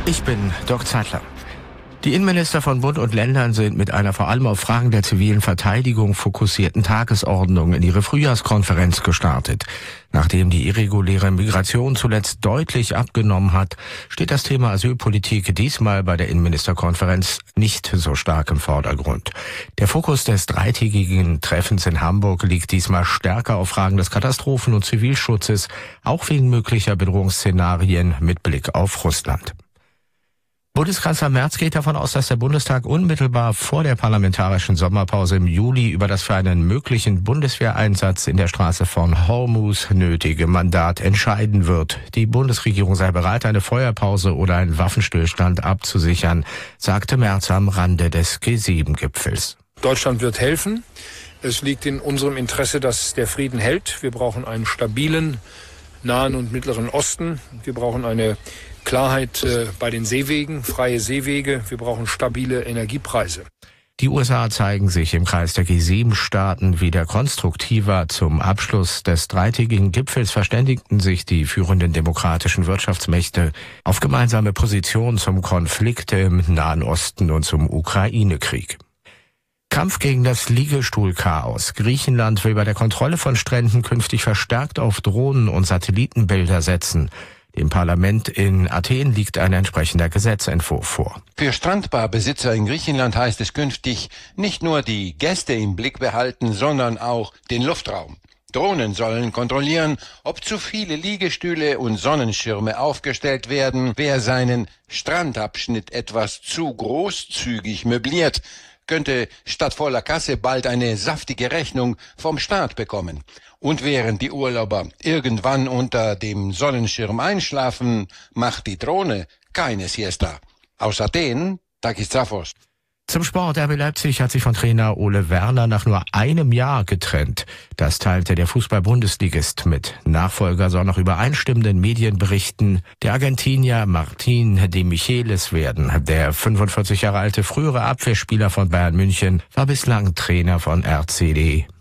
Ich bin Dirk Zeitler. Die Innenminister von Bund und Ländern sind mit einer vor allem auf Fragen der zivilen Verteidigung fokussierten Tagesordnung in ihre Frühjahrskonferenz gestartet. Nachdem die irreguläre Migration zuletzt deutlich abgenommen hat, steht das Thema Asylpolitik diesmal bei der Innenministerkonferenz nicht so stark im Vordergrund. Der Fokus des dreitägigen Treffens in Hamburg liegt diesmal stärker auf Fragen des Katastrophen- und Zivilschutzes, auch wegen möglicher Bedrohungsszenarien mit Blick auf Russland. Bundeskanzler Merz geht davon aus, dass der Bundestag unmittelbar vor der parlamentarischen Sommerpause im Juli über das für einen möglichen Bundeswehreinsatz in der Straße von Hormuz nötige Mandat entscheiden wird. Die Bundesregierung sei bereit, eine Feuerpause oder einen Waffenstillstand abzusichern, sagte Merz am Rande des G7-Gipfels. Deutschland wird helfen. Es liegt in unserem Interesse, dass der Frieden hält. Wir brauchen einen stabilen Nahen und Mittleren Osten. Wir brauchen eine Klarheit bei den Seewegen, freie Seewege. Wir brauchen stabile Energiepreise. Die USA zeigen sich im Kreis der G7-Staaten wieder konstruktiver. Zum Abschluss des dreitägigen Gipfels verständigten sich die führenden demokratischen Wirtschaftsmächte auf gemeinsame Positionen zum Konflikt im Nahen Osten und zum Ukraine-Krieg. Kampf gegen das Liegestuhlchaos. Griechenland will bei der Kontrolle von Stränden künftig verstärkt auf Drohnen und Satellitenbilder setzen. Dem Parlament in Athen liegt ein entsprechender Gesetzentwurf vor. Für Strandbarbesitzer in Griechenland heißt es künftig nicht nur die Gäste im Blick behalten, sondern auch den Luftraum. Drohnen sollen kontrollieren, ob zu viele Liegestühle und Sonnenschirme aufgestellt werden. Wer seinen Strandabschnitt etwas zu großzügig möbliert, könnte statt voller Kasse bald eine saftige Rechnung vom Staat bekommen. Und während die Urlauber irgendwann unter dem Sonnenschirm einschlafen, macht die Drohne keine Siesta. Aus Athen, Takis Zaphos. Zum Sport. RB Leipzig hat sich von Trainer Ole Werner nach nur einem Jahr getrennt. Das teilte der Fußball-Bundesligist mit. Nachfolger soll nach übereinstimmenden Medienberichten der Argentinier Martín de Michelis werden. Der 45 Jahre alte frühere Abwehrspieler von Bayern München war bislang Trainer von RCD